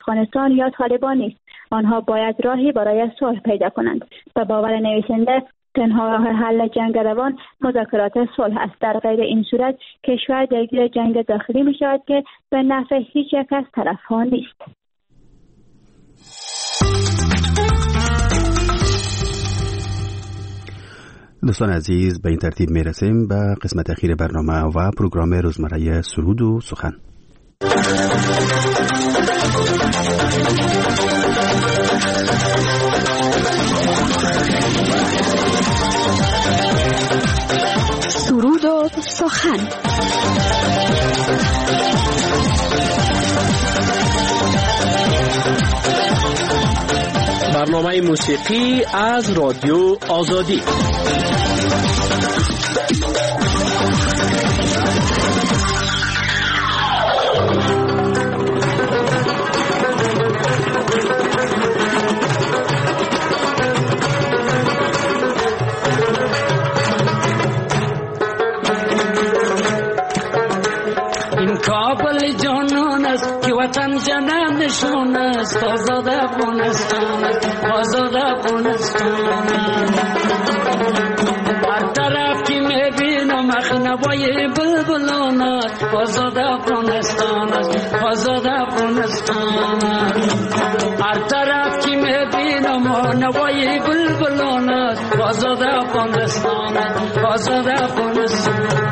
افغانستان یا طالبان نیست. آنها باید راهی برای صلح پیدا کنند. به باور نویسنده تنها راه حل جنگ روان مذاکرات صلح است. در غیر این صورت کشور درگیر جنگ داخلی می شود که به نفع هیچ یک از طرف‌ها نیست. دوستان عزیز، به این ترتیب می رسیم به قسمت اخیر برنامه و پروگرام روزمره سرود و سخن. سرود و سخن. برنامه موسیقی از رادیو آزادی. کابل جانان است که وطن جنم نشون است. آزاد افغانستان است، آزاد افغانستان. هر طرف که میبینم مخنوای بلبلان است. آزاد افغانستان است، آزاد افغانستان. هر طرف که میبینم نوای بلبلان است. آزاد افغانستان است، آزاد افغانستان.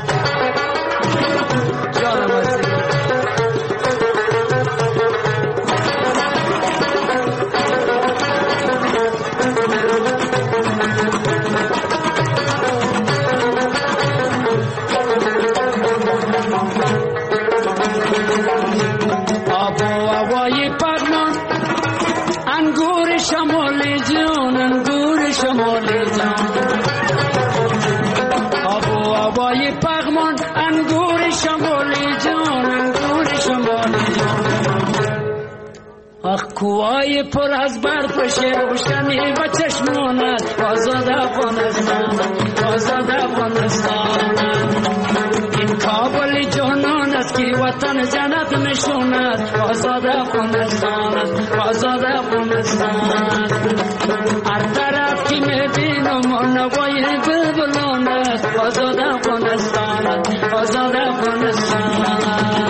کوهای پر از برف روشنی و چشمانت. آزاد افغانستان، آزاد افغانستان. این کابل جانان است که وطن جنت نشوند. آزاد افغانستان، آزاد افغانستان. هر طرف که میبینم نوای بلبلان است. آزاد افغانستان، آزاد افغانستان.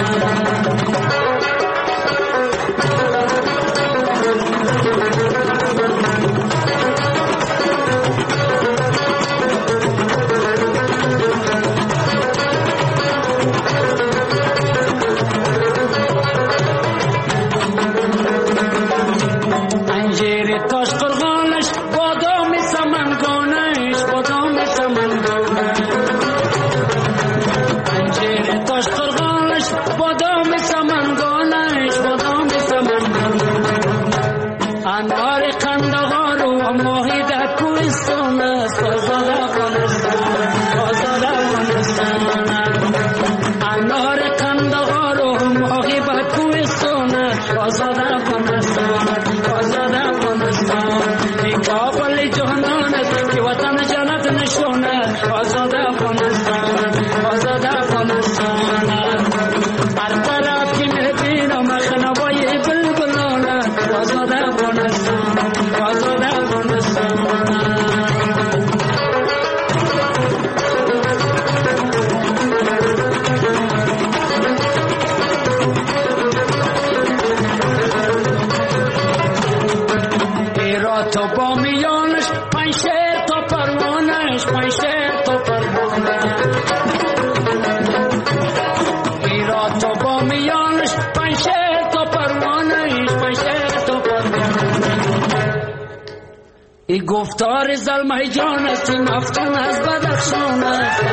ای گفتار زلمه جان است که مفتون از بدخشان است.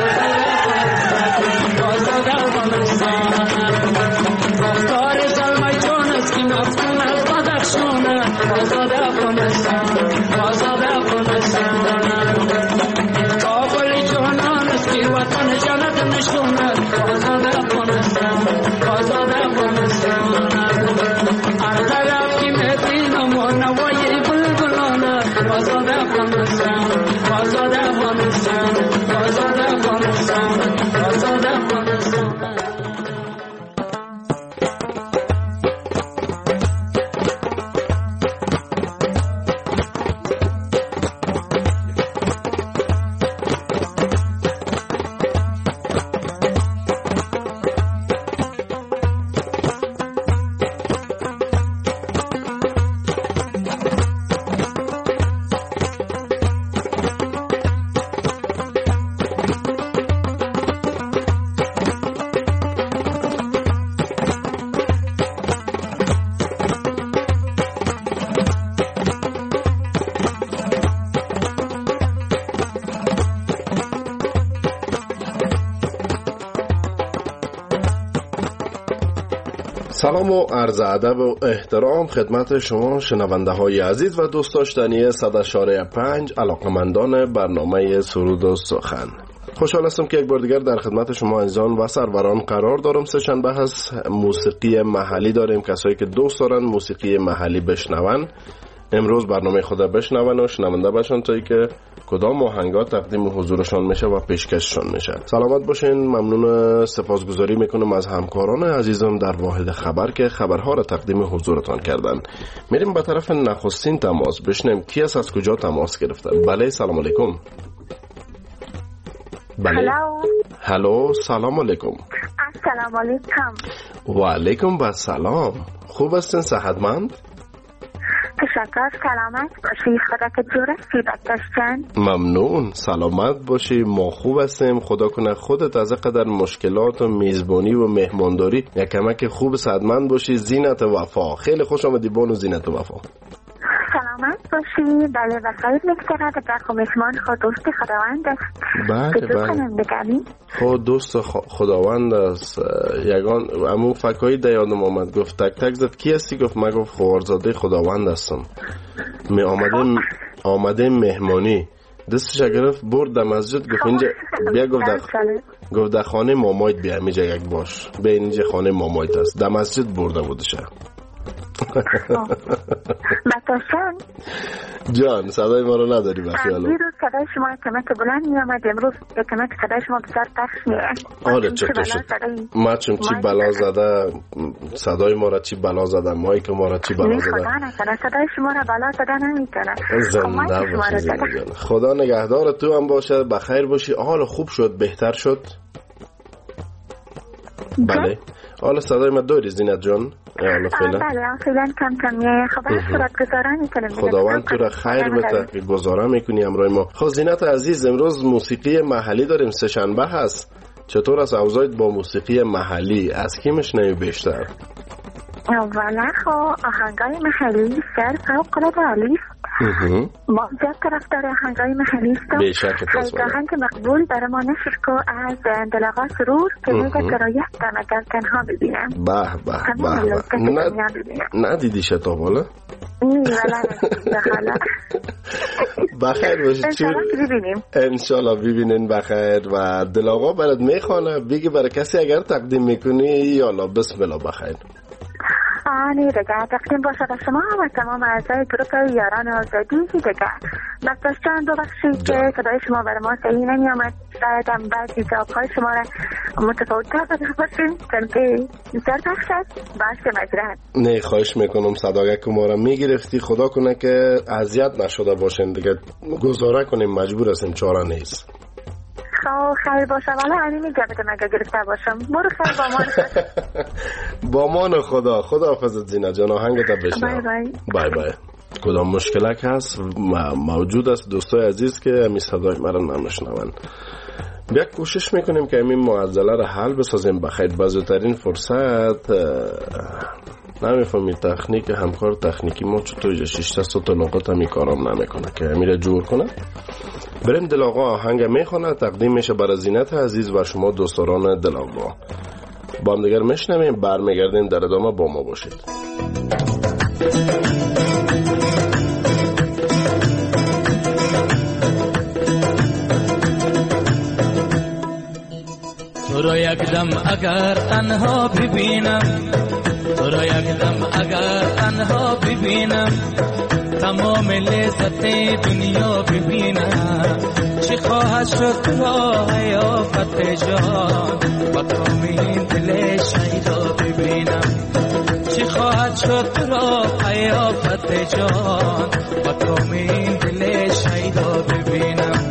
آزاد افغانستان. گفتار زلمه جان است که مفتون از بدخشان است. آزاد افغانستان، آزاد افغانستان. کابل جانان است که وطن جنت نشون است. آزاد افغانستان، آزاد افغانستان. هر طرف که میبینم نوای بلبلان است. آزاد افغانستان، آزاد افغانستان، آزاد افغانستان، آزاد سلام و عرض ادب و احترام خدمت شما شنونده های عزیز و دوست داشتنی 100.5 علاقمندان برنامه سرود و سخن. خوشحال هستم که یک بار دیگر در خدمت شما عزیزان و سروران قرار دارم. سه بحث موسیقی محلی داریم، کسایی که دوست دارن موسیقی محلی بشنون امروز برنامه خود بشنون و شنونده باشن تا که کدام آهنگا تقدیم حضورشان میشه و پیشکششان میشه. سلامت باشین. ممنون، سپاسگزاری میکنم از همکاران عزیزم در واحد خبر که خبرها را تقدیم حضورتان کردن. میریم به طرف نخستین تماس بشنیم کی است، از کجا تماس گرفته. بله، سلام علیکم. بله. هلو، سلام علیکم. السلام علیکم. و علیکم و سلام. خوب هستین؟ صحتمند؟ تشکر. سلامت باشی. خدا که جور است. ممنون. سلامت باشی. ما خوب هستیم. خدا کنه خودت از قدر مشکلات و میزبانی و مهمانداری یک کمک خوب صحتمند باشی. زینت وفا. خیلی خوش آمدی بانو زینت وفا. سلامت باشی. بله بخیر میگذرد. در خمیشمان خود دوست خداوند است. بله. خود دوست خداوند است. یگان امو فکایی در یادم آمد، گفت تک تک زد کی هستی؟ گفت من گفت خوارزاده خداوند هستم. می آمده مهمانی دستش گرفت برد در مسجد، گفت اینجا بیا، گفت در خانه مامایت بیا، اینجا یک باش بیا، اینجا خانه مامایت است. در مسجد برده بودشه. بتاشن جان صدای ما رو نداری بخیالو. دیروز صدای شما کمک بلند می آمد، امروز کمک صدای شما بسیار پخش می آمد. آره چطور شد؟ ما چی بلا زده صدای ما را، چی بلا زده مایک ما را، چی بلا زده؟ خدا نکنه صدای شما را بلا زده نمی کنه. زنده باشی. خدا نگهدار تو هم باشه، بخیر باشی. حال خوب شد؟ بهتر شد؟ بله. حالا صدای ما داری زینت جان؟ بله فعلا کم کم میه. خبر صورت گذاره میکنیم. خداوند تو را خیر بده که گذاره میکنی امروز ما. خب زینت عزیز، امروز موسیقی محلی داریم، سه شنبه هست. چطور است اوضاعت با موسیقی محلی؟ از کی میشنوی بیشتر؟ اولا خب آهنگای محلی سر فوق العاده عالی. ما زیاد طرفدار آهنگای محلی هستم. آهنگ مقبول برای ما نشر کو از دلآقا سرور که میگه که رایت دم اگر تنها ببینم. ندیدی شتا بالا؟ حالا بخیر باشید. انشالله ببینین بخیر. و دلآقا برات میخوانه، بگی برای کسی اگر تقدیم میکنی یالا بسم الله بخیر. دیگه تقدیم باشه به شما و تمام اعضای گروه یاران آزادی. دیگه بس چند دو بخشید که صدای شما برای ما صحیح نمی آمد، شاید هم بعضی جوابهای شما را متفاوت‌تر بده باشیم چون که بسیار بخش است. باشه مجرد. نه خواهش میکنم صداقت ما را میگرفتی. خدا کنه که اذیت نشده باشین دیگه، گزاره کنیم، مجبور هستیم، چاره نیست. خیر باشه. والا همین میگه بده مگه گرفته باشم. برو خیر با با مان خدا. خدا حافظت زینت جان. آهنگت بشنو. بای بای. کدام مشکلک هست موجود است دوستای عزیز که همین صدای مرا نمیشنون. بیا کوشش میکنیم که همین معضله را حل بسازیم بخیر. بزرگترین فرصت نمیفهمید تکنیک همکار تکنیکی ما چطور 6 تا نقاط همی کارام نمیکنه که همین را جور کنه. بریم دلآقا آهنگ میخونه، تقدیم میشه برای زینت عزیز و شما دوستان دلآقا. با هم دیگر میشنویم، برمیگردیم، در ادامه با ما باشید. تو را یک دم اگر تنها ببینم، تو را یک دم اگر تنها ببینم، تمام لذت دنیا ببینم. چی خواهد شد تو را حیافت جان و کامین دل شیدا ببینم. چی خواهد شد تو را حیافت جان و کامین دل شیدا ببینم.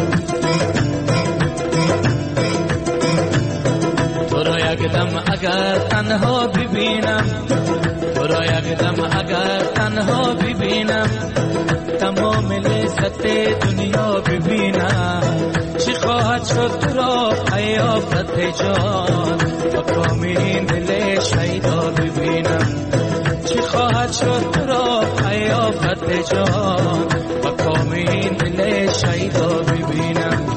تو را یک دم اگر تنها ببینم، تو را یک دم اگر تنها ببینم، تمام لذت دنیا ببینم. چی خواهد شد تو را حیافت جان و کامین دل شیدا ببینم. چی خواهد شد تو را حیافت جان و کامین دل شیدا ببینم.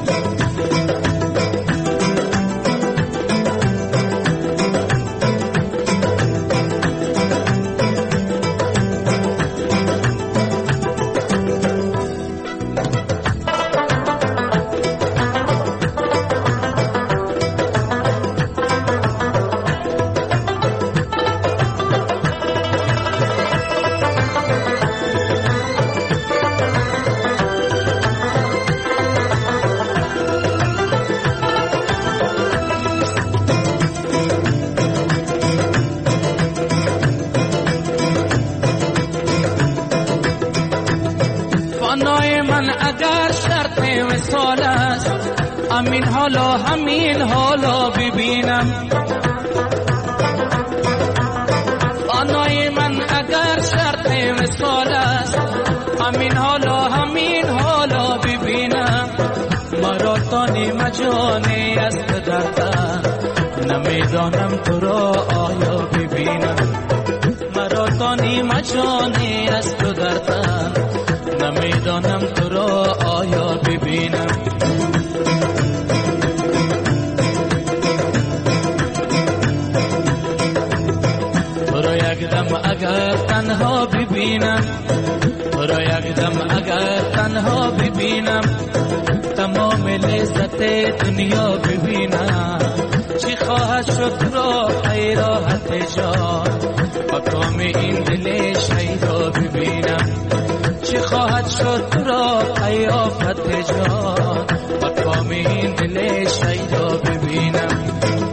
اگر شرط وصال است همین حالا ببینم آنای من اگر شرط وصال است همین حالا ببینم مرا تانی مجانی است دردم نمیدانم تو را آیا ببینم مرا تانی مجانی است دردم نمیدانم تو را آیا ببینم تو را یک دم اگر تنها ببینم تو را یک دم اگر تنها ببینم تمام لذت دنیا ببینم چی خواهد شد ای راحت جان مقام این دل شیدا ببینم چی خواهد شد ای آفت جان مقام این دل شیدا ببینم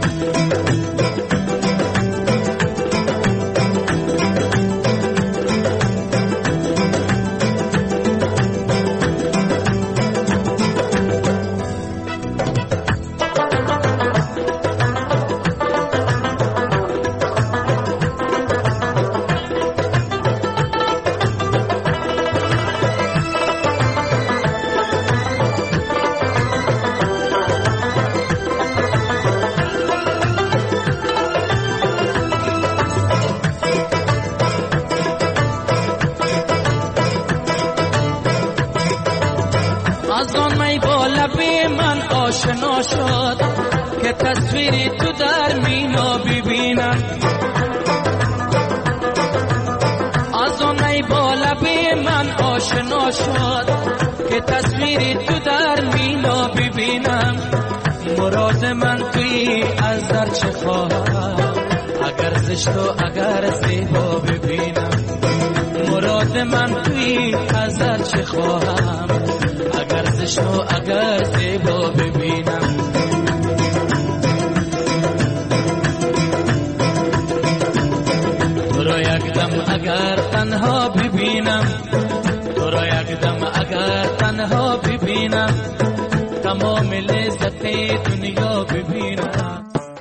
آشنا شد که تصویری تو در مینا ببینم از آن ای با لبی من آشنا شد که تصویری تو در مینا ببینم مراد من توی از در چه خواهم اگر زشت و اگر زیبا ببینم مراد من توی از در چه خواهم اگر زشت و اگر زیبا ببینم تو را یک دم اگر تنها ببینم تو را یک دم اگر تنها ببینم تمام لذت دنیا ببینم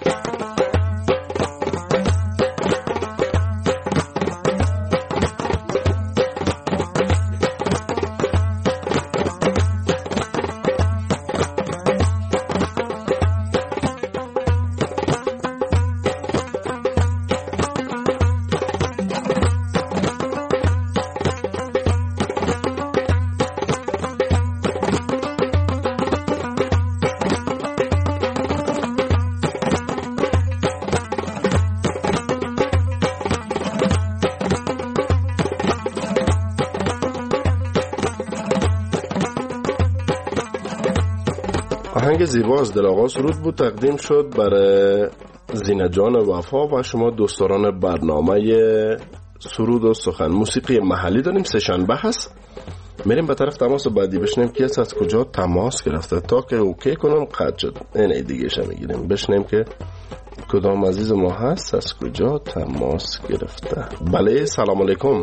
آهنگ زیبا از دل‌آقا سرود بود تقدیم شد برای زینت جان وفا و شما دوستداران برنامه سرود و سخن. موسیقی محلی داریم، سه شنبه هست. میریم به طرف تماس بعدی بشنیم که از کجا تماس گرفته تا که اوکی کنم قطع شد. این دیگه شو میگیریم بشنیم که کدام عزیز ما هست از کجا تماس گرفته. بله سلام علیکم.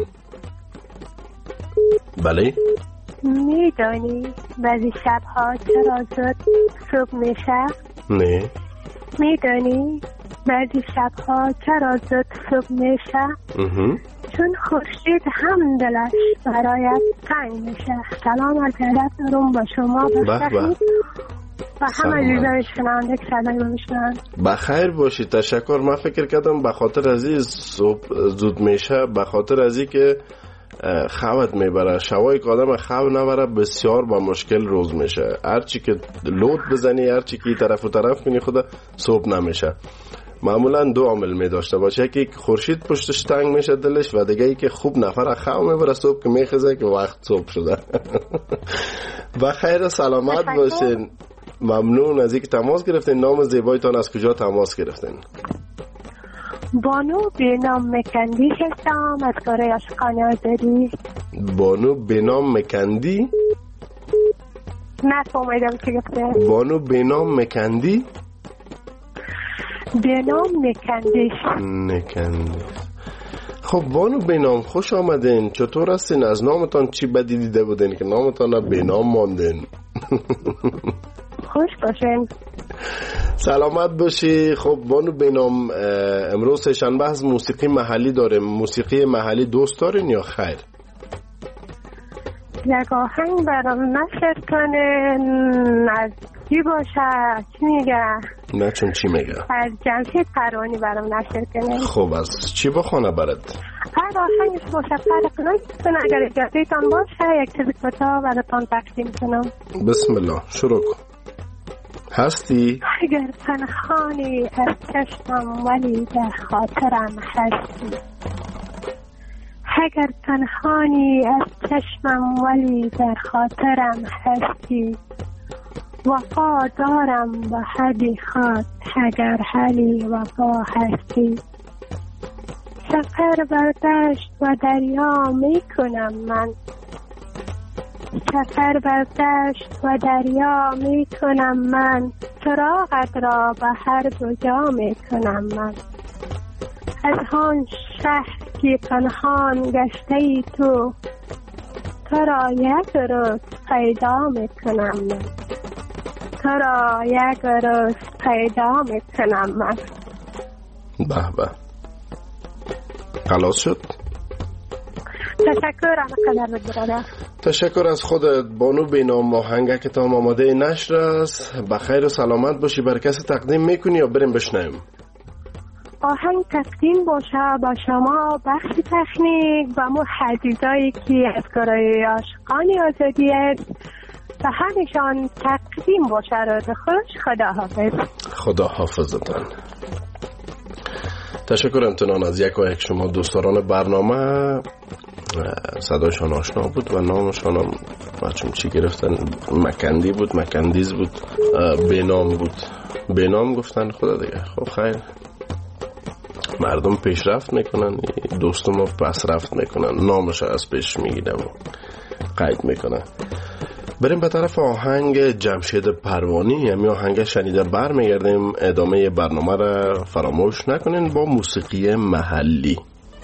بله میدانی بعضی شبها چرا زود صبح میشه؟ نه. میدانی بعضی شبها چرا زود صبح میشه؟ چون خورشید هم دلش برایت تنگ میشه. سلام از ادب دارم با شما بخیر و همه عزیزان شنونده که صدای ما میشنن بخیر باشید. تشکر. من فکر کردم به خاطر عزیز صبح زود میشه به خاطر ازی که خوابت میبره. شوایی که آدم خواب نبره بسیار با مشکل روز میشه. هرچی که لود بزنی هرچی که طرف و طرف کنی خود صبح نمیشه. معمولا دو عامل می داشته باشه، یکی خورشید پشتش تنگ میشه دلش و دیگه ای که خوب نفر خواب میبره صبح که میخزه که وقت صبح شده. بخیر سلامت باشین. ممنون از اینکه تماس گرفتین. نام زیبایتان از کجا تماس گرفتین؟ بانو بینام مکندی هستم از کره عشقانه آزادی. بانو بینام مکندی؟ نفهمیدم چی گفته. بانو بینام مکندی؟ بینام مکندی. خب بانو بینام خوش آمدین. چطور هستین؟ از نامتان چی بدی دیده بودین که نامتان بینام ماندین؟ خوش باشین. سلامت باشی. خب بانو بینام، امروز سه‌شنبه از موسیقی محلی داریم. موسیقی محلی دوست دارین یا خیر؟ یک آهنگ برام نشر کنین. از چی باشه؟ چی میگه؟ نه چون چی میگه؟ از جمشید پروانی برام نشر کنین. خب از چی بخونه برات؟ هر آهنگش باشه فرق نمیکنه. اگر اجازهتان باشه یک چیز کوتاه براتون تقدیم کنم. بسم الله، شروع کن. هستی؟ اگر پنهانی از چشمم ولی در خاطرم هستی. اگر پنهانی از چشمم ولی در خاطرم هستی. وفا دارم با حدی خاط اگر حالی وفا هستی. سفر بر دشت و دریا می کنم من. سفر بر دشت و دریا می کنم من. چراغت را به هر دو جا می کنم من. از آن شهر که پنهان گشته ای تو را یک روز پیدا می کنم من. تو را یک روز پیدا می کنم من. به به، خلاص شد. تشکر قدر برادر. تشکر از خودت بانو بینام. آهنگه که تا آماده نشر است. بخیر و سلامت باشی. بر کسی تقدیم میکنی یا بریم بشنویم؟ آهنگ تقدیم باشه با شما، بخش تکنیک و مو حدیثایی که از گروه عاشقان آزادی است و همشان تقدیم باشه. را خوش. خدا حافظ. خدا حافظتان. تشکر امتنان از یک و یک شما دوستان برنامه. صدایشان آشنا بود و نامشان هم بچم چی گرفتن، مکندی بود، مکندیز بود، بینام بود، بینام گفتن. خدا دیگه. خب خیر، مردم پیشرفت میکنن، دوست ما پس رفت میکنن، نامش از پیش میگیرن و قید میکنن. بریم به طرف آهنگ جمشید پروانی. همین آهنگ شنیده برمیگردیم. ادامه برنامه را فراموش نکنین با موسیقی محلی.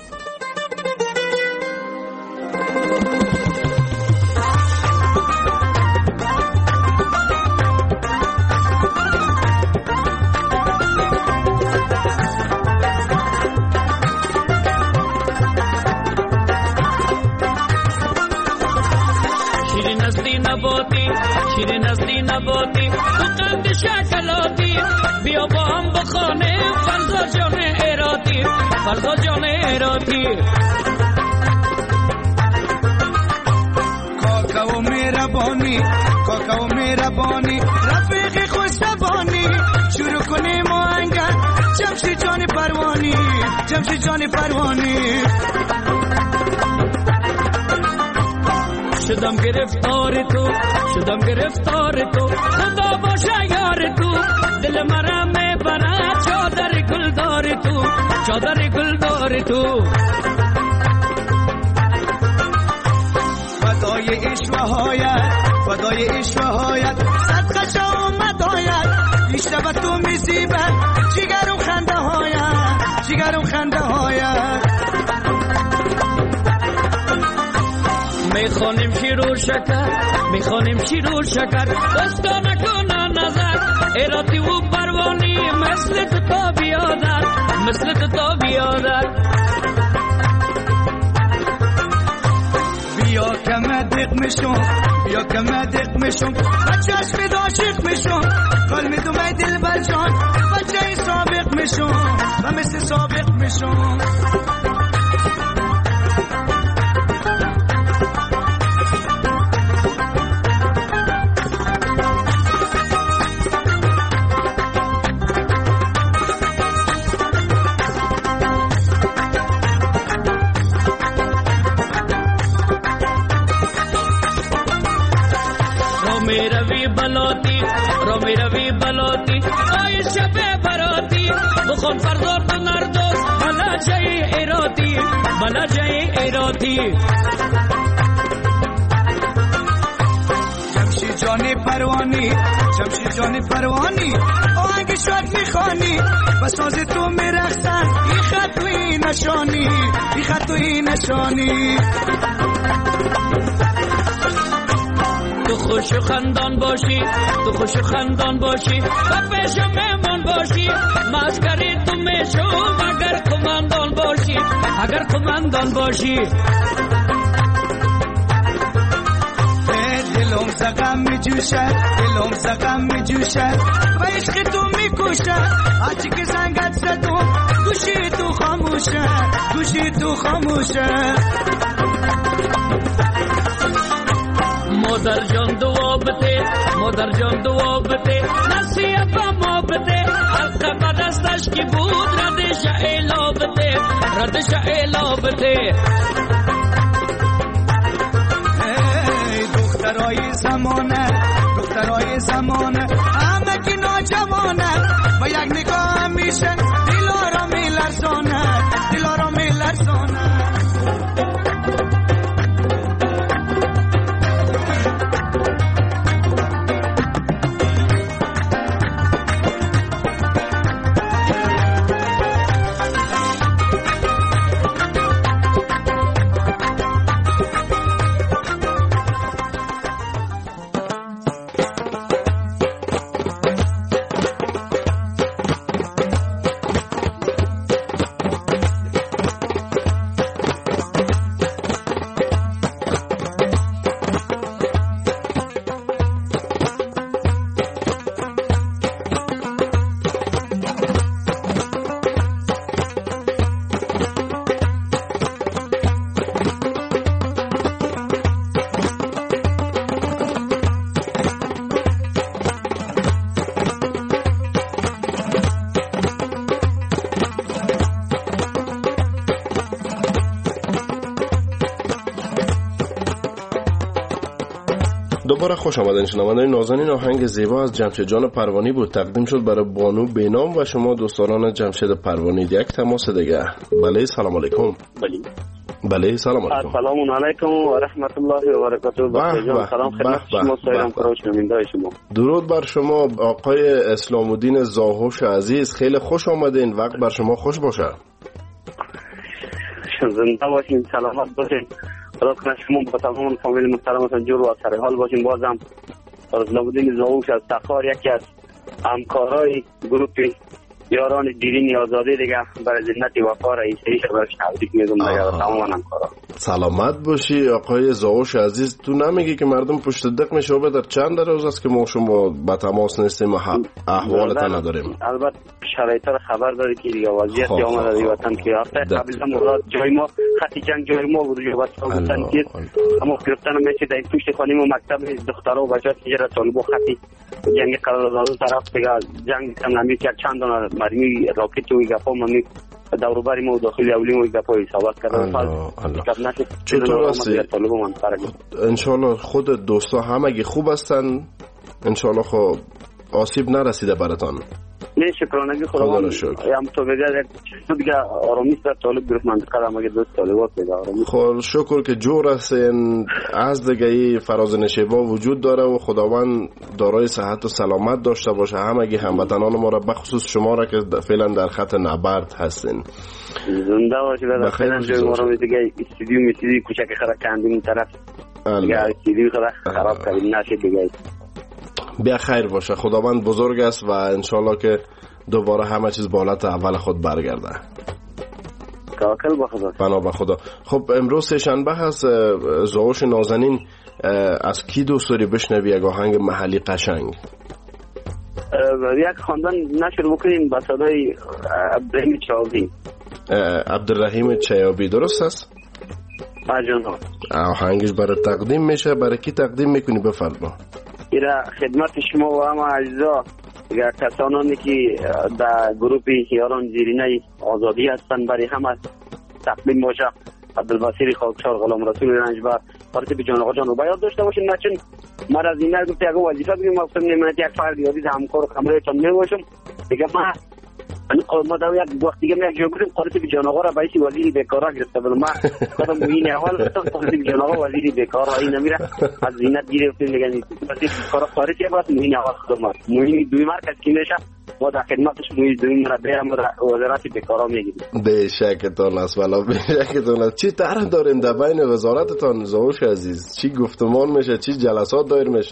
فردا جان ایراتی کاکاو میربانی رفیق خوشتبانی شروع کنیم آهنگر جمشید جان پروانی شدم گرفتار تو خدا باشه یار تو دل مرا میبره چادر گلدار تو فدای عشق و هایت صدقه شو مدایت بیشتر تو میزیبت جگرم خنده هایت میخوانیم شیر و شکر دستا نکنه نظر ایراتی و پروانی مثل تو بیادر بیا که مدق میشم بچهش بید عاشق میشم قل میدومه دل برجان بچه سابق میشم و مثل سابق میشم روی بلاتی آی شب براتی بخون فردار تو نردوز بلا جای ایراتی جان پروانی شمشیر جان پروانی آهنگ شاد میخوانی و ساز تو میرقصن این خط و این نشانی این خط و این نشانی تو خوش و خندان باشی تو خوش و خندان باشی و پیش مهمان باشی مسکری تو میشم اگر کماندان باشی اگر کماندان باشی دلم زغم میجوشد دلم زغم میجوشد و عشق تو میکشد هرچی که زنگت زدم گوشی تو خاموشه گوشی تو خاموشه مادر جان دعا بده مادر جان دعا بده نصیحت ما بده حلقه دستش کی بود ردش اعلا بده ردش اعلا بده دخترای زمانه همه کی ناجوانه و یک نگاه میشه دلارا میلرزانه دلارا میلرزانه دوباره خوش آمدین شنوندگان نازنین. آهنگ زیبا از جمشید جان پروانی بود، تقدیم شد برای بانو بینام و شما دوستان جمشید پروانی. یک تماس دیگه. بله سلام علیکم. بله سلام علیکم. سلام علیکم و رحمت الله و برکاته. سلام خدمت شما سایران کراش نمینده شما. درود بر شما آقای اسلام الدین زاهوش عزیز، خیلی خوش آمدین. وقت بر شما خوش باشه. زنده باشین، سلامت باشین. خدا کنه شما با تمام فامیل محترمتون جور و سر حال باشین. بازم اسلام الدین زاهوش از تخار یکی از همکارای گروه یاران دیرین آزادی دیگه برای زنت وفا رئیسیش برش تبریک میگم دیگه تمام همکارا. سلامت باشی آقای زاهوش عزیز. تو نمیگی که مردم پشت دق میشه در چند روز است که ما شما با تماس نیستیم و احوالت نداریم؟ البته شرایط رو خبر داری که دیگه وضعیت آمده دی وطن که هفته قبل مراد جای ما خطی جنگ جای ما بود و وطن که اما گرفتن میشه در پشت خانه و مکتب دخترها و بچه‌ها که جرا طالبو خطی جنگ قرارداد طرف دیگه جنگ کم نمی کرد چند دونه مرمی راکت و گپا ممی دور بر ما داخل اولین و گپا حسابات کردن. چطور است ان شاء الله خود دوستا همگی خوب هستن؟ ان شاء الله خب آسیب نرسیده براتون؟ نه شکرانگی خداوند هم تو بگه دیگه آرامی سر طالب گرفت منطقه را مگه دوست طالبات دیگه آرامی. خب شکر که جور هستین. از دیگه فراز نشیبا وجود داره و خداوند دارای صحت و سلامت داشته باشه همگی هموطنان ما را، بخصوص شما را که فعلا در خط نبرد هستین. زنده باشه. در فعلا جای ما را دیگه استودیو کوچک خراب کردیم این طرف دیگه استودیو خراب کردیم نشه دیگه. بیا خیر باشه. خداوند بزرگ است و انشالله که دوباره همه چیز به حالت اول خود برگرده. توکل به خدا. بنا به خدا. خب امروز سه‌شنبه هست. زاهوش نازنین از کی دوست داری بشنوی یک آهنگ محلی قشنگ؟ یک خواندن نشر بکنیم با صدای عبدالرحیم چیابی. عبدالرحیم چیابی درست است؟ جناب. آهنگش برای تقدیم میشه. برای کی تقدیم میکنی بفرما؟ ایرا خدمت شما و همه اجزا کسانانی که در گروه یاران زیرینه آزادی هستند برای همه تقدیم باشه. عبدالبصیر خاکسار، غلام رسول رنجبر، پارتی به جان آقا جان رو باید داشته باشین. نچون من از این نگفت یک وظیفه بگیم مقصد نمیمونید یک فرد یادید همکار و خمره تان میباشم دیگه. من ما در یک وقت دیگه یک جا بودیم قاضی بیجان آقا را باعث وزیر بیکارا گرفته بود. ما خودم موین اول گفتم قاضی بیجان آقا وزیر بیکارا این نمیره از زینت گرفتیم دیگه وزیر بیکارا خارجی باید موین اول خودم موین دوی مرکز کی میشه ما در خدمتش موین دوی مرا بریم ما در وزارت بیکارا میگیریم. به شکتان است والا به شکتان است. چی طرح دارین در بین وزارتتان زاوش عزیز؟ چی گفتمان میشه؟ چی جلسات دایر میشه؟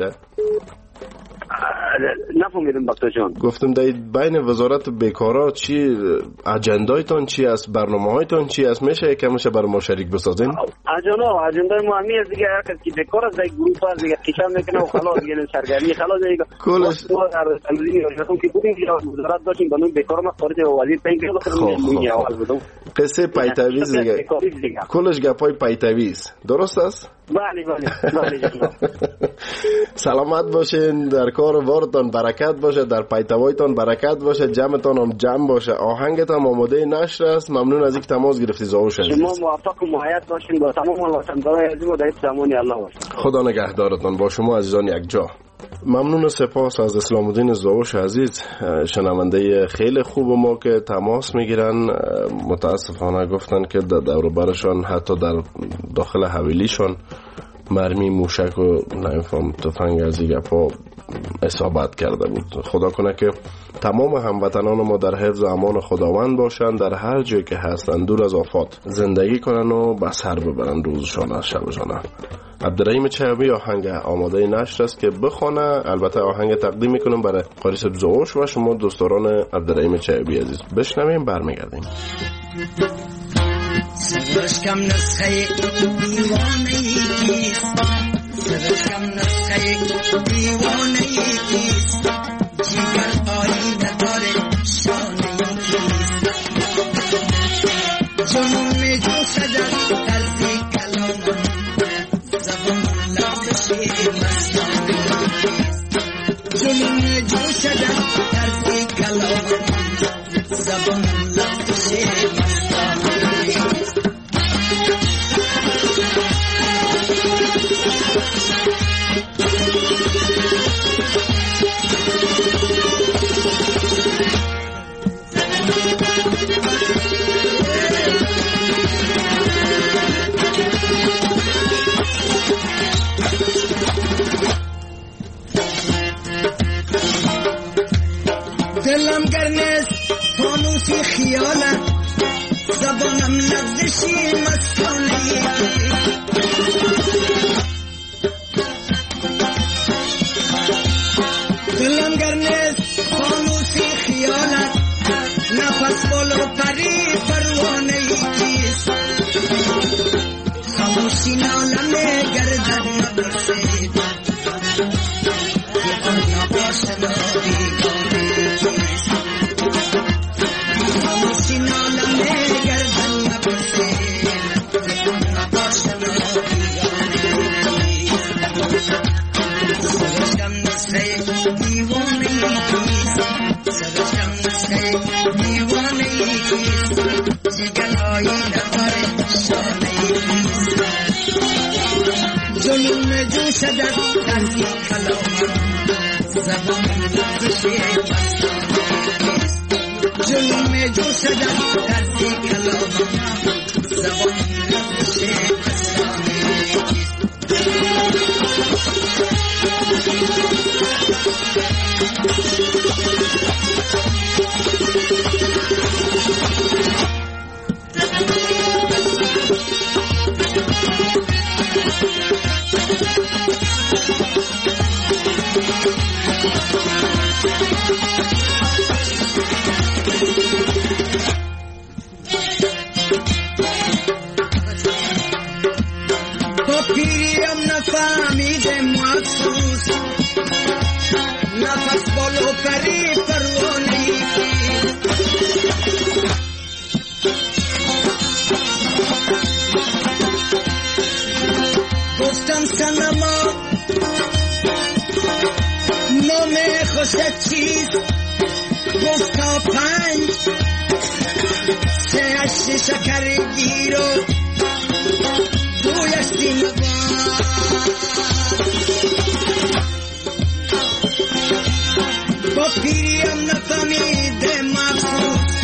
نفهمیدم بختا جان. گفتم در بین وزارت بیکارا چی اجندایتان چی است، برنامه‌هایتان چی است؟ میشه یکمش برای ما شریک بسازین؟ اجندای ما همین است دیگه، هر کسی که بیکار است در گروه است دیگه کشم میکنه و خلاص دیگه سرگرمی خلاص دیگه. کلش در تنظیم رسوم که بودیم وزارت داشتیم بنون بیکار ما خارج وزیر پنج کیلو خدمت اول بودم. قصه پایتویز دیگه. کلش گپای پایتویز. درست است؟ بله جناب. سلامت باشین، در کار وارتان برکت باشه، در پایتوایتان برکت باشه، جمعتان هم جمع باشه. آهنگت هم آماده نشر است. ممنون از اینکه تماس گرفتی زاوش عزیز. شما موفق و مهیت باشین با تمام وطندارای عزیز و در زمان الله باشه. خدا نگهدارتان با شما عزیزان یک جا. ممنون و سپاس از اسلام الدین زاوش عزیز، شنونده خیلی خوب ما که تماس میگیرن. متاسفانه گفتن که در دور برشان حتی در داخل حویلیشان مرمی موشک و نمیفهم تفنگ از این گپا اصابت کرده بود. خدا کنه که تمام هموطنان ما در حفظ و امان خداوند باشن، در هر جایی که هستن دور از آفات زندگی کنن و به سر ببرن روزشان از شبشان. عبدالرحیم چیابی آهنگ آماده نشر است که بخونه. البته آهنگ تقدیم میکنم برای قاری صاحب زاوش و شما دوستداران عبدالرحیم چیابی عزیز. بشنویم برمیگردیم. سرش کم نسخه دیوانه کیست، سرش کم نسخه دیوانه کیست، جیگر آینه داره شانه کیست، جنون جو شدر طرفی کلامم، زبان لبشی مستانه کیست، جنون جو شدر طرفی کلامم، زبان لبشی مستانه کیست. دلم گرنست فانوسی خیالت، زبانم لغزشی مستانه، دلم گرنست فانوسی خیالت، نفس بالو پری پروانه کیست، خاموشی نالم گردد نبرسید، که آن نباشد بیگانه کیست، خاموشی نالم گردد نبرسید، که آن نباشد بیگانه کیست. سرشکم نسخه دیوانه کیست، سرشکم نسخه دیوانه کیست، جگر آینه داره شانه کیست، جنون جو شدر طرفی کلامم، زبان لغزشی مستانه کیست، جنون جو شدر طرفی کلامم، زبان لغزشی مستانه کیست. با پیریم نفهمیده مخصوص، نفس بالو پری پروانه کیست، گفتم سنما نام خوشت چیست، گفت تا 5 3 8 شکر گیر و دویش دینوان، با پیریم نفهمیده مخصوص،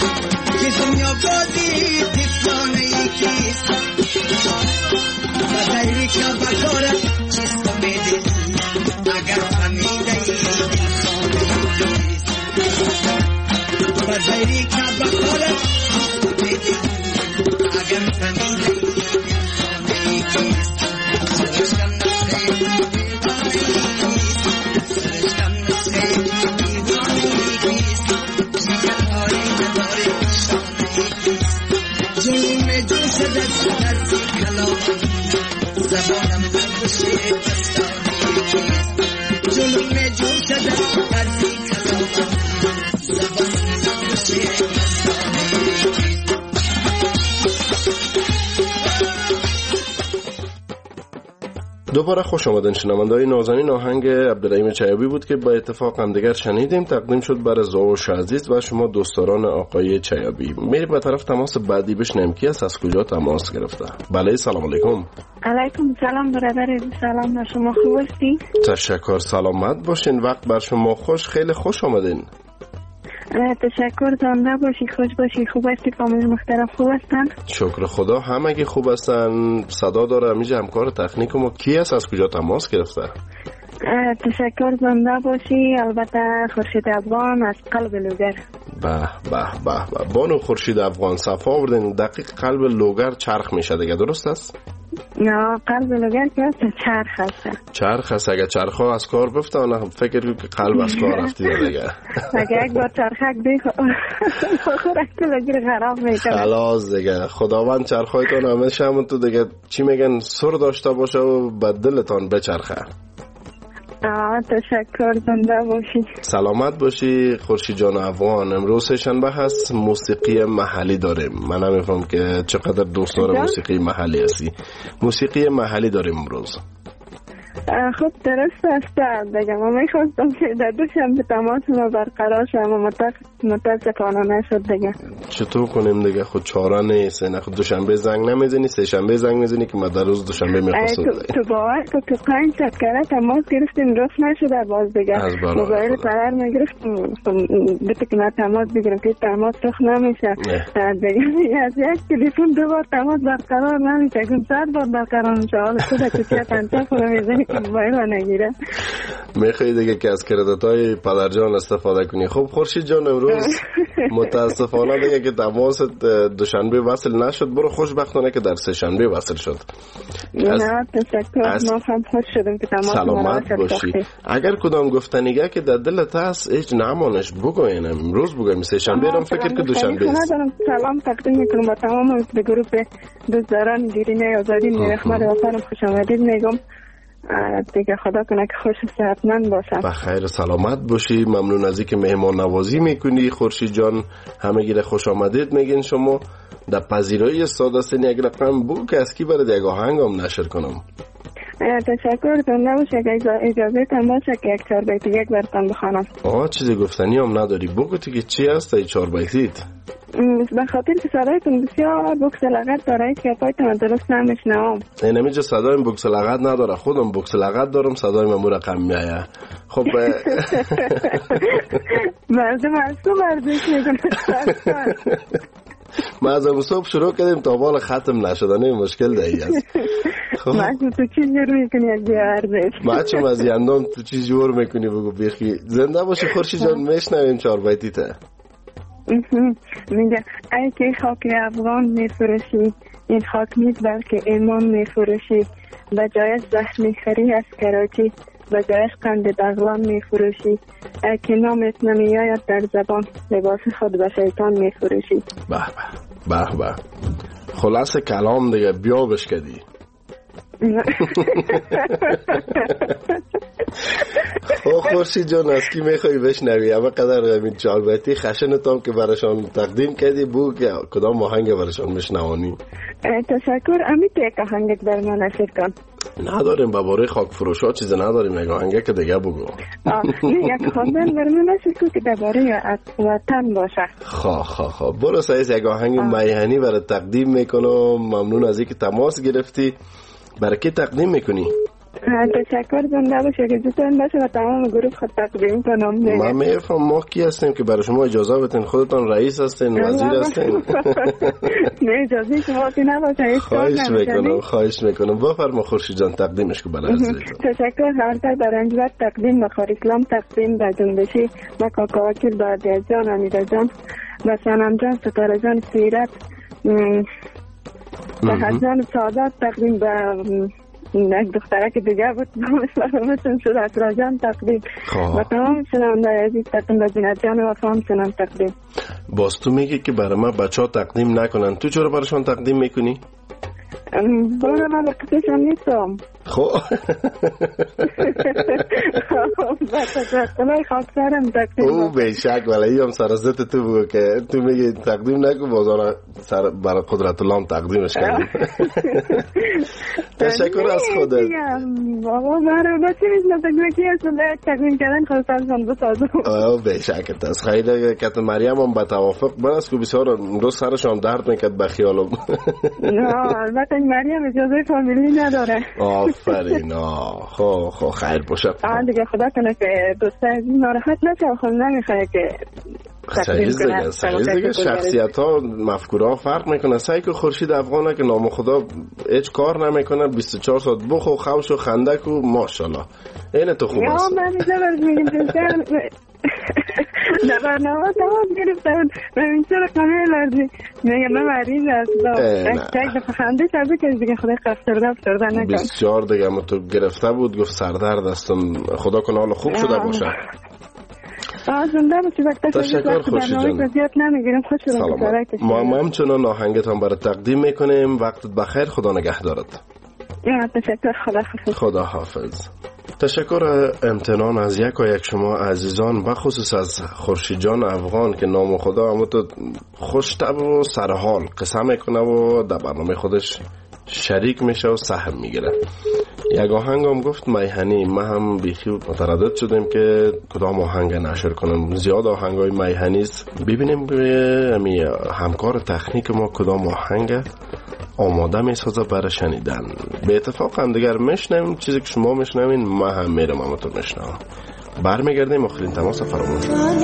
دوباره خوش آمدین شنونده‌های نازنین. آهنگ عبدالرحیم چیابی بود که با اتفاق هم دیگر شنیدیم، تقدیم شد برای زوش عزیز و شما دوستداران آقای چیابی. میریم به طرف تماس بعدی بشنویم کی است، از کجا تماس گرفته. بله سلام علیکم. علیکم سلام برادر، سلام بر شما، خوب هستی؟ تشکر، سلامت باشین، وقت بر شما خوش، خیلی خوش آمدین. تشکر، زنده باشی، خوش باشی، خوب هستی؟ فامیل محترم خوب هستن؟ شکر خدا همگی خوب هستن. صدا داره همیشه همکار تکنیک ما کی است، از کجا تماس گرفته؟ تشکر، زنده باشی. البته خورشید افغان از قلب لوگر. به به به به بانو خورشید افغان، صفا آوردین. دقیق قلب لوگر چرخ میشه دیگه، درست است؟ نه قلب لوگر که چرخ هست. چرخ هست. اگه چرخ ها از کار بفتانه فکر کنم که قلب از کار رفتی دیگه. اگه یک بار چرخک بخورک تو لگیر خراب میکنه. خلاص دیگه، خداوند چرخایتان همیشه همون تو دیگه چی میگن سر داشته باشه و به دلتان بچرخه. تشکر، زنده باشی، سلامت باشی خورشید جان افغان. امروز شنبه هست، موسیقی محلی داریم. من نمیفهم که چقدر دوست داره موسیقی محلی هستی. موسیقی محلی داریم امروز. خب درست است دیگه. ما میخواستم که در دوشنبه تماس ما برقرار شد اما متاسفانه نشد دیگه. چطور کنیم دیگه؟ خود چاره نیست. نه خود دوشنبه زنگ نمیزنی، سه شنبه زنگ میزنی که ما در روز دوشنبه میخواستم. تو باور تو 5 ساعت کرده تماس گرفتیم رفت نشده باز دیگه. موبایل پدر میگرفتم بده که من تماس بگیرم که تماس رخ نمیشه دیگه. از یک تلفن دو بار تماس برقرار نمیشه، گفتم 100 بار برقرار میشه. حالا تو در کچه تنتا خونه میزنی که موبایل رو نگیره. میخوایی دیگه که از کردت های پدر جان استفاده کنی. خب خورشید جان امروز متاسفانه دیگه که تماس دوشنبه وصل نشد، برو خوشبختانه که در سه شنبه وصل شد. نه تشکر، ما هم خوش شدیم که تماس سلامت باشی. اگر کدام گفتنیگه که در دلت هست هیچ نمانش بگوین، امروز بگوین. سه شنبه رو فکر که دوشنبه است. سلام تقدیم میکنم با تمام به گروه دوستداران دیرینه آزادی نیرحمت وطن خوش آمدید میگم دیگه. خدا کنه که خوش صحتمند باشم. بخیر سلامت باشی. ممنون از اینکه مهمان نوازی میکنی خورشید جان. همگی خوش آمدید میگین شما. در پذیرایی ساده سنی اگر رقم بگو که از کی برد یک آهنگم نشر کنم. تشکر، زنده باشه. اجازه تن باشه که یک 4 بیتی یک براتون بخوانم. چیزی گفتنی هم نداری، بگو تو که چی هست ای 4 بیتیت؟ به خاطر که صدایتون بسیار بکس لغت داره که پایتون درست نمیشنوم. این همیجا صدایم بکس لغت نداره، خودم بکس لغت دارم، صدایم امو رقم میایه. خب مردم از تو ورزش میکنه. ما از امو صبح شروع کردیم تا بالا ختم نشدنه مشکل دهی است. مچم تو چی جور میکنی از ورزش؟ مچم از یندام تو چی جور میکنی بگو بیخی. زنده باشی خورشید جان، میشنویم 4 بیتیته. میگه ای که خاک افغان میفروشی، این خاک نیست بلکه ایمان میفروشی. و جایش زهر میخری از کراچی، و جایش قند بغلان میفروشی. ای که نامت نمیاید در زبان، لباس خود به شیطان میفروشی. به به به به. خلاص کلام دیگه بیا بشکدی. خورشید جان از کی میخوایی بشنوی؟ اما قدر همین 4 بیتی خشنتام که برشان تقدیم کردی بو که کدام آهنگ برشان بشنوانی؟ تشکر. امیت یک آهنگ بر من نشر کن. نداریم باره خاک فروش ها چیز نداریم. یک آهنگ که دیگه بگو. یک خواندن بر من نشر کن که درباره وطن باشه. خواه برو سایز یک آهنگ میهنی برای تقدیم میکنم. ممنون از اینکه تماس گرفتی. برای کی تقدیم میکنی؟ تشکر زنده باشه که دوستان باشه و تمام گروه خود تقدیم کنم. من میفهم ما کی هستیم که برای شما اجازه بدین؟ خودتان رئیس هستین، وزیر هستین؟ نه اجازه شما که نباشه. خواهش میکنم بفرما خورشید جان تقدیمش که برای تشکر. حالتر برنجبت تقدیم بخار اسلام تقدیم به جنبشی و کاکا وکیل بردیز جان امیده جان و سنم جان ستاره جان سیرت و حسن سادات تقدیم به یک دختره که دیگه بود مثل شد اکرا جان تقدیم و تمام شنونده عزیز تقدیم به زینت جان و فهم سنم تقدیم. باز تو میگی که برای ما بچه ها تقدیم نکنن، تو چرا برایشان تقدیم میکنی؟ برای من بقیتشم نیستم. خب او بیشک ولی هم سرزت تو بود که تو میگی تقدیم نکن بازار برای قدرت الله هم تقدیمش کردیم. تشکر از خودت. بابا برای بچه میشنم تقدیم کردن خواستم بسازم. بیشک از خیلی کت مریم هم به توافق برست که بسیار امروز سرشان درد میکرد به خیالم. نه البته مریم اجازه فامیلی نداره. آفرین. خب خیر باشه. دیگه خدا کنه که دوسته از این ناراحت نشه و خود نمیخواه که سعیز دیگه شخصیت ها مفکوره ها فرق میکنه. سعی که خورشید افغانه که نام خدا هیچ کار نمیکنه 24 ساعت بخو خوش و خندک و ماشالله اینه تو خوب است. من اینجا برد میگیم در برنامه تمام گرفتم من چرا کامل لرزی میگم من مریض هستم یک دفعه خنده شده که دیگه خدا افترده نکن. بسیار دیگه ما تو گرفته بود گفت سردرد هستم خدا کنه حالا خوب شده باشه. تشکر خورشید جان. ما همچنان آهنگتان برای تقدیم میکنیم. وقتت بخیر. خدا نگهدارت. تشکر. خدا حافظ. تشکر امتنان از یک و یک شما عزیزان بخصوص از خورشید جان افغان که نام خدا همون تو خوش‌طبع و سرحال قصه میکنه و در برنامه خودش شریک میشه و سهم میگیره. یک آهنگ هم گفت میهنی. ما هم بیخی متردد شدیم که کدام آهنگ نشر کنم. زیاد آهنگ های میهنی است. ببینیم همکار تکنیک ما کدام آهنگ آماده میسازه برای شنیدن. به اتفاق هم دیگر میشنویم چیزی که شما میشنوین ما هم میرم اما تو میشنویم. برمیگردیم آخرین تماس فراموش.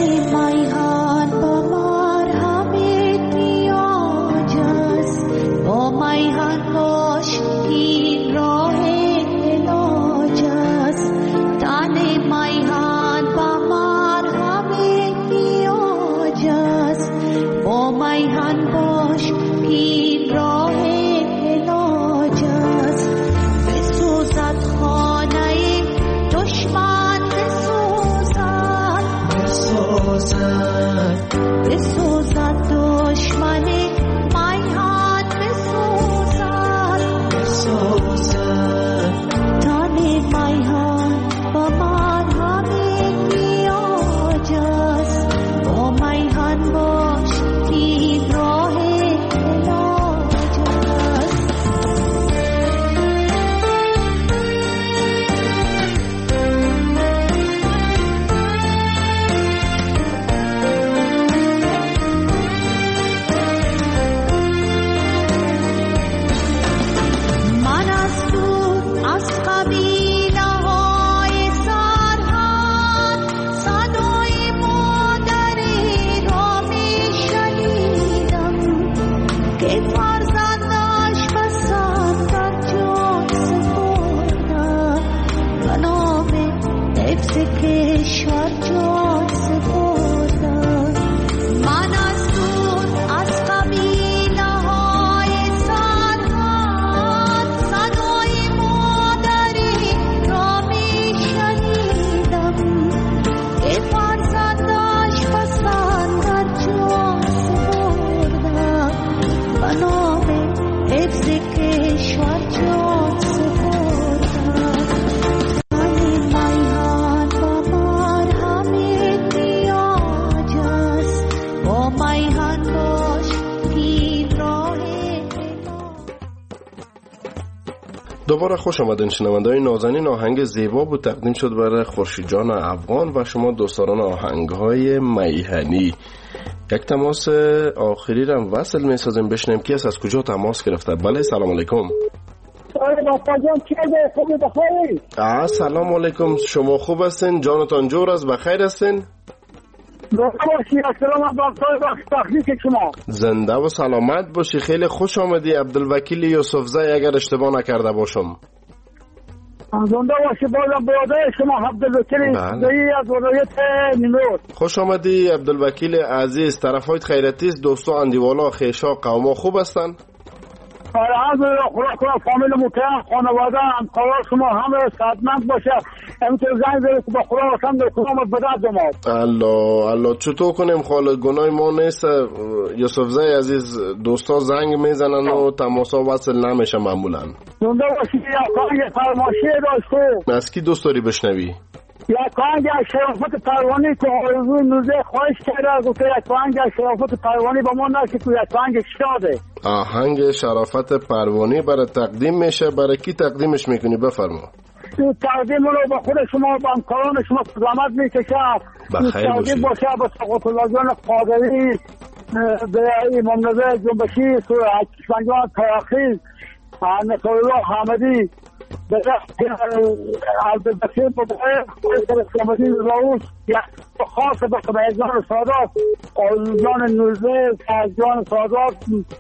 دوباره خوش آمدین شنونده‌های نازنین. آهنگ زیبا بود تقدیم شد برای خورشید جان افغان و شما دوستان آهنگ‌های میهنی. یک تماس آخری را وصل می‌سازیم بشنیم کی است از کجا تماس گرفته. بله سلام علیکم. سلام سلام علیکم، شما خوب هستین؟ جانتان جور است؟ بخیر هستین؟ زنده و سلامت باشی. خیلی خوش آمدی عبدالوکیل یوسفزی اگر اشتباه نکرده باشم. زنده باشی. بازم برادر شما عبدالوکیل یوسفزی از ولایت نیمروز. خوش آمدی عبدالوکیل عزیز. طرفایت خیرتی است؟ دوستا اندیوالا خیشا قوما خوب هستن؟ الحمدلله. خدا فامیل محترم، خانواده، همکارا شما همه صحتمند باشه. همینطور زنگ زدید که با خدا واسم در کدامت بدرد اومد. الله چطور کنیم خالد؟ گناه ما نیست. یوسفزی عزیز، دوستا زنگ میزنن و تماسا وصل نمیشه معمولا. زنده باشی. یک آهنگ فرمایشی داشت. از کی دوست داری بشنوی؟ یک آهنگ شرافت پروانی که آرزوی نوزه خواهش کرده، گفته یک آهنگ شرافت پروانی با ما نشد که یک آهنگ شاده. آهنگ شرافت پروانی برای تقدیم میشه. برای کی تقدیمش میکنی؟ بفرما. تقدیم رو با خود شما، با همکاران شما زحمت میکشه. بخیر باشی. تقدیم باشه با سقوط الله جان قادری، به امام رضا جنبشی، حکیمجان تراخی، نصر الله حامدی، عبدالبشیر بابای اسلامدی راوس، یک خاص به قبیجان سادات، آلوجان نوزه، سرجان سادات،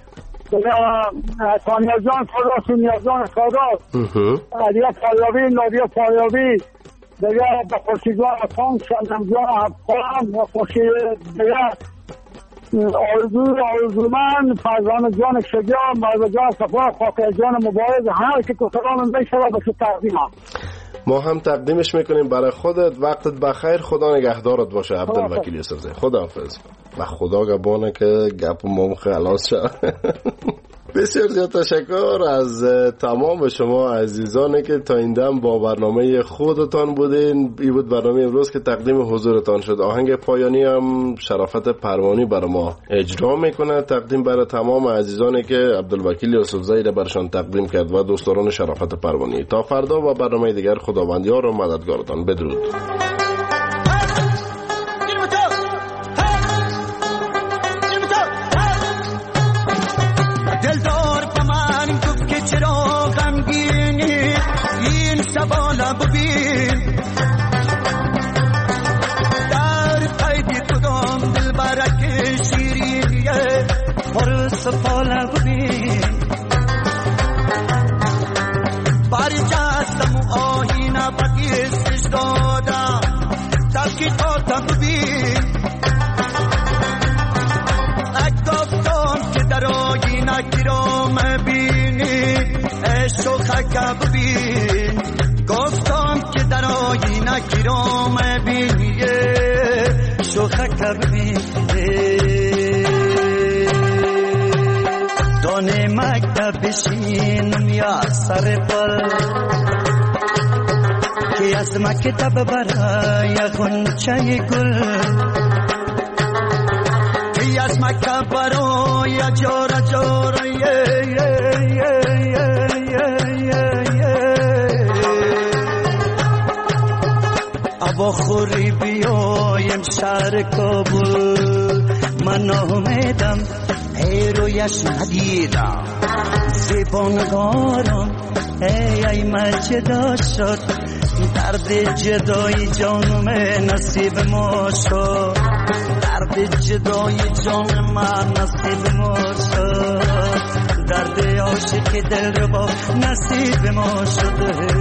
ثانیه جان سادات، سونیه جان سادات، علیه پایابی، نادیه پایابی، دیگه به خورشیدوان افغان، شنم جان افغان و خورشید دیگه آرزومن، فرزان جان شجاع، مرد جان صفا، خاکر جان مبارز، هر که کسران میشود به تقدیم هم. ما هم تقدیمش میکنیم برای خودت. وقتت بخیر. خدا نگهدارت باشه عبدالوکیل یوسفزی. خدا حافظ. و خدا گبانه که گپ ما خلاص شد. بسیار زیاد تشکر از تمام شما عزیزانی که تا این دم با برنامه خودتان بودین. این بود برنامه امروز که تقدیم حضورتان شد. آهنگ پایانی هم شرافت پروانی برای ما اجرا میکنه. تقدیم برای تمام عزیزانی که عبدالوکیل یوسفزی را برشان تقدیم کرد و دوستداران شرافت پروانی. تا فردا و برنامه دیگر خداوندیار و مددگارتان. بدرود. بالا ببین در قیدی کدام دل برک شیرینیه پرس بالا ببین باری جستم و آهینه بگیستش دادم تبکی تا ببین اگفتم که در آهینه گیرام بینی عشق و خکه ببین گفتم که در آینه گیرام بینیه شوخه کردیه دانه مکتب بشینم یا سر پل که از مکتب برای غنچه گل که از مکتب برای جاره جاره با خوری بیایم شهر کابل من امیدم ای رویش ندیدم زیبانگارم ای مجدا شد درد جدای جانم نصیب ما شد درد جدای جان من نصیب ما شد درد عاشق دل رو با نصیب ما شد